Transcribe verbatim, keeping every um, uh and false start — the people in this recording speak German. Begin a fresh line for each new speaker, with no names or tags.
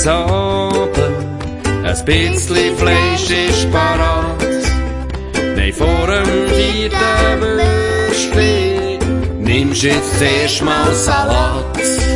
Abend, ein bisschen Fleisch ist parat. Nein, vor dem vierten Würstchen nimmst jetzt zuerst mal Salat.